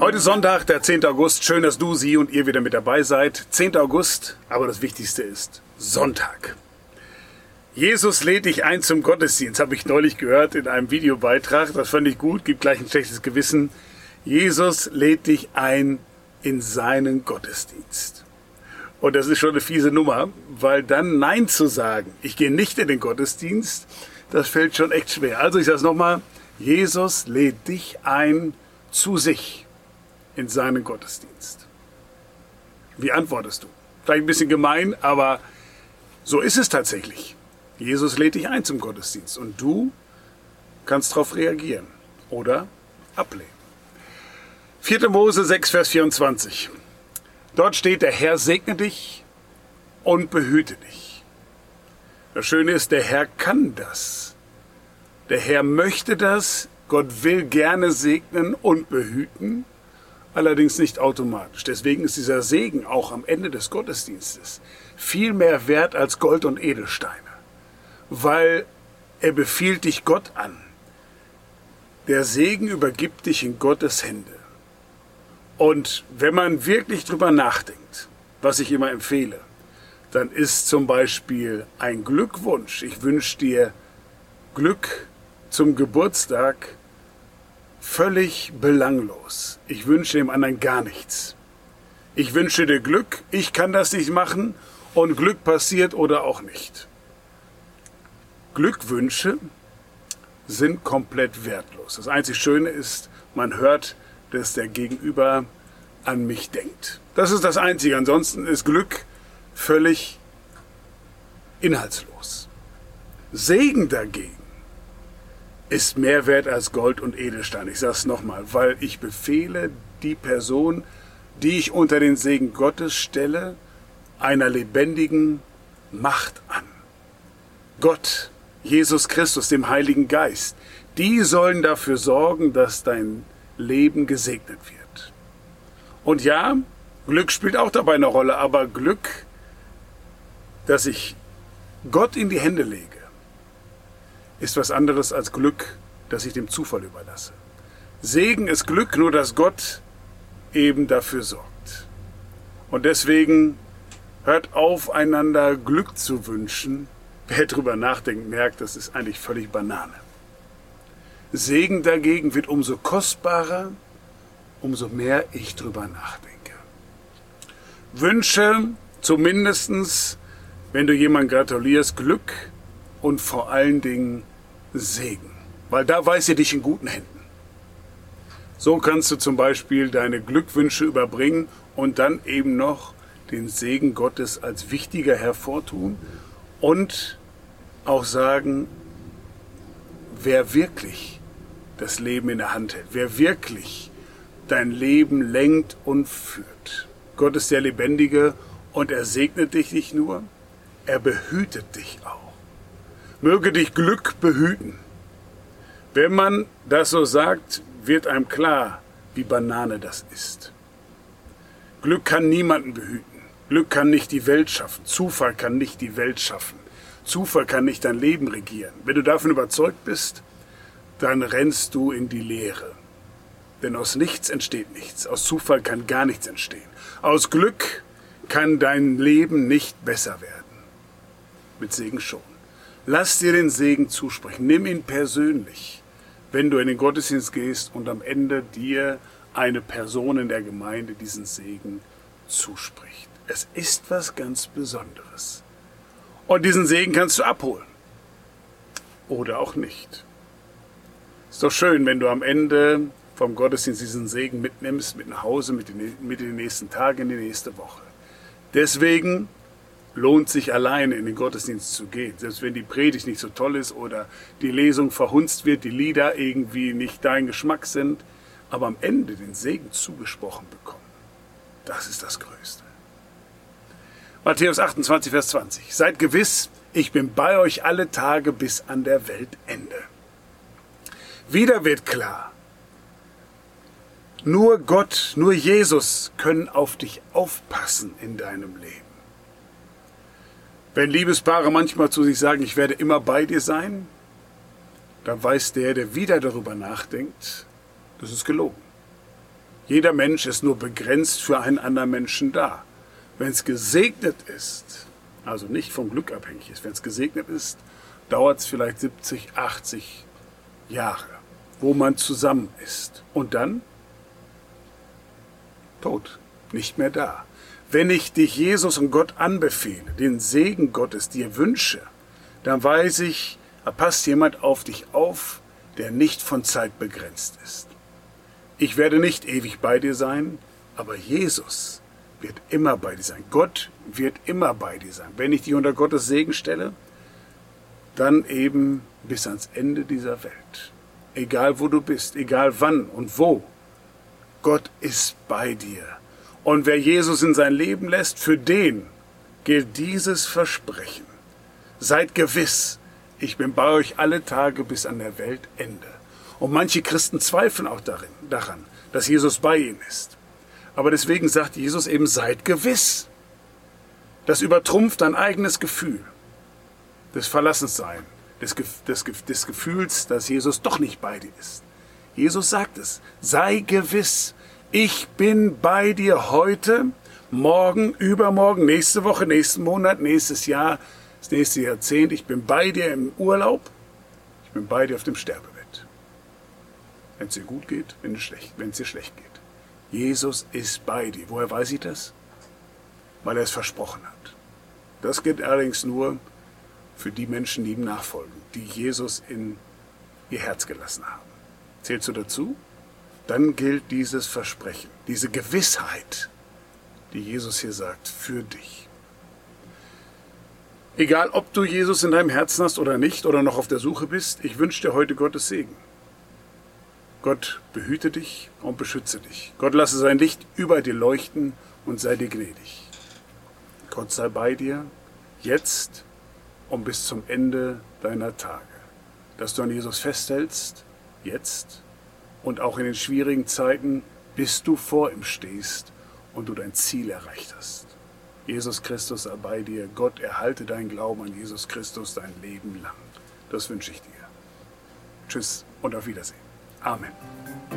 Heute ist Sonntag, der 10. August. Schön, dass du, sie und ihr wieder mit dabei seid. 10. August, aber das Wichtigste ist Sonntag. Jesus lädt dich ein zum Gottesdienst, habe ich neulich gehört in einem Videobeitrag. Das fand ich gut, gibt gleich ein schlechtes Gewissen. Jesus lädt dich ein in seinen Gottesdienst. Und das ist schon eine fiese Nummer, weil dann Nein zu sagen, ich gehe nicht in den Gottesdienst, das fällt schon echt schwer. Also ich sage es nochmal, Jesus lädt dich ein zu sich in seinen Gottesdienst. Wie antwortest du? Vielleicht ein bisschen gemein, aber so ist es tatsächlich. Jesus lädt dich ein zum Gottesdienst und du kannst darauf reagieren oder ablehnen. 4. Mose 6, Vers 24. Dort steht, der Herr segne dich und behüte dich. Das Schöne ist, der Herr kann das. Der Herr möchte das. Gott will gerne segnen und behüten, allerdings nicht automatisch. Deswegen ist dieser Segen auch am Ende des Gottesdienstes viel mehr wert als Gold und Edelsteine, weil er befiehlt dich Gott an. Der Segen übergibt dich in Gottes Hände. Und wenn man wirklich drüber nachdenkt, was ich immer empfehle, dann ist zum Beispiel ein Glückwunsch, ich wünsche dir Glück zum Geburtstag, völlig belanglos. Ich wünsche dem anderen gar nichts. Ich wünsche dir Glück, ich kann das nicht machen und Glück passiert oder auch nicht. Glückwünsche sind komplett wertlos. Das einzig Schöne ist, man hört, dass der Gegenüber an mich denkt. Das ist das Einzige. Ansonsten ist Glück völlig inhaltslos. Segen dagegen ist mehr wert als Gold und Edelstein. Ich sage es nochmal, weil ich befehle die Person, die ich unter den Segen Gottes stelle, einer lebendigen Macht an. Gott, Jesus Christus, dem Heiligen Geist, die sollen dafür sorgen, dass dein Leben gesegnet wird. Und ja, Glück spielt auch dabei eine Rolle, aber Glück, das ich Gott in die Hände lege, ist was anderes als Glück, das ich dem Zufall überlasse. Segen ist Glück, nur dass Gott eben dafür sorgt. Und deswegen hört auf, einander Glück zu wünschen. Wer drüber nachdenkt, merkt, das ist eigentlich völlig Banane. Segen dagegen wird umso kostbarer, umso mehr ich drüber nachdenke. Wünsche zumindestens, wenn du jemandem gratulierst, Glück und vor allen Dingen Segen, weil da weiß er dich in guten Händen. So kannst du zum Beispiel deine Glückwünsche überbringen und dann eben noch den Segen Gottes als wichtiger hervortun und auch sagen, wer wirklich das Leben in der Hand hält, wer wirklich dein Leben lenkt und führt. Gott ist der Lebendige und er segnet dich nicht nur, er behütet dich auch. Möge dich Glück behüten. Wenn man das so sagt, wird einem klar, wie Banane das ist. Glück kann niemanden behüten. Glück kann nicht die Welt schaffen. Zufall kann nicht die Welt schaffen. Zufall kann nicht dein Leben regieren. Wenn du davon überzeugt bist, dann rennst du in die Leere. Denn aus nichts entsteht nichts. Aus Zufall kann gar nichts entstehen. Aus Glück kann dein Leben nicht besser werden. Mit Segen schon. Lass dir den Segen zusprechen. Nimm ihn persönlich, wenn du in den Gottesdienst gehst und am Ende dir eine Person in der Gemeinde diesen Segen zuspricht. Es ist was ganz Besonderes. Und diesen Segen kannst du abholen. Oder auch nicht. Ist doch schön, wenn du am Ende vom Gottesdienst diesen Segen mitnimmst, mit nach Hause, mit in den nächsten Tagen, in die nächste Woche. Deswegen lohnt sich alleine in den Gottesdienst zu gehen. Selbst wenn die Predigt nicht so toll ist oder die Lesung verhunzt wird, die Lieder irgendwie nicht dein Geschmack sind, aber am Ende den Segen zugesprochen bekommen. Das ist das Größte. Matthäus 28, Vers 20. Seid gewiss, ich bin bei euch alle Tage bis an der Weltende. Wieder wird klar, nur Gott, nur Jesus können auf dich aufpassen in deinem Leben. Wenn Liebespaare manchmal zu sich sagen, ich werde immer bei dir sein, dann weiß der wieder darüber nachdenkt, das ist gelogen. Jeder Mensch ist nur begrenzt für einen anderen Menschen da. Wenn es gesegnet ist, also nicht vom Glück abhängig ist, wenn es gesegnet ist, dauert es vielleicht 70, 80 Jahre, wo man zusammen ist. Und dann tot, nicht mehr da. Wenn ich dich Jesus und Gott anbefehle, den Segen Gottes dir wünsche, dann weiß ich, da passt jemand auf dich auf, der nicht von Zeit begrenzt ist. Ich werde nicht ewig bei dir sein, aber Jesus wird immer bei dir sein. Gott wird immer bei dir sein. Wenn ich dich unter Gottes Segen stelle, dann eben bis ans Ende dieser Welt. Egal wo du bist, egal wann und wo, Gott ist bei dir. Und wer Jesus in sein Leben lässt, für den gilt dieses Versprechen. Seid gewiss, ich bin bei euch alle Tage bis an der Weltende. Und manche Christen zweifeln auch daran, dass Jesus bei ihnen ist. Aber deswegen sagt Jesus eben, seid gewiss. Das übertrumpft dein eigenes Gefühl des Verlassensseins, des Gefühls, dass Jesus doch nicht bei dir ist. Jesus sagt es, sei gewiss, ich bin bei dir heute, morgen, übermorgen, nächste Woche, nächsten Monat, nächstes Jahr, das nächste Jahrzehnt. Ich bin bei dir im Urlaub, ich bin bei dir auf dem Sterbebett. Wenn es dir gut geht, wenn es dir schlecht geht. Jesus ist bei dir. Woher weiß ich das? Weil er es versprochen hat. Das gilt allerdings nur für die Menschen, die ihm nachfolgen, die Jesus in ihr Herz gelassen haben. Zählst du dazu? Dann gilt dieses Versprechen, diese Gewissheit, die Jesus hier sagt, für dich. Egal, ob du Jesus in deinem Herzen hast oder nicht oder noch auf der Suche bist, ich wünsche dir heute Gottes Segen. Gott behüte dich und beschütze dich. Gott lasse sein Licht über dir leuchten und sei dir gnädig. Gott sei bei dir, jetzt und bis zum Ende deiner Tage. Dass du an Jesus festhältst, jetzt und auch in den schwierigen Zeiten, bis du vor ihm stehst und du dein Ziel erreicht hast. Jesus Christus sei bei dir. Gott erhalte deinen Glauben an Jesus Christus dein Leben lang. Das wünsche ich dir. Tschüss und auf Wiedersehen. Amen.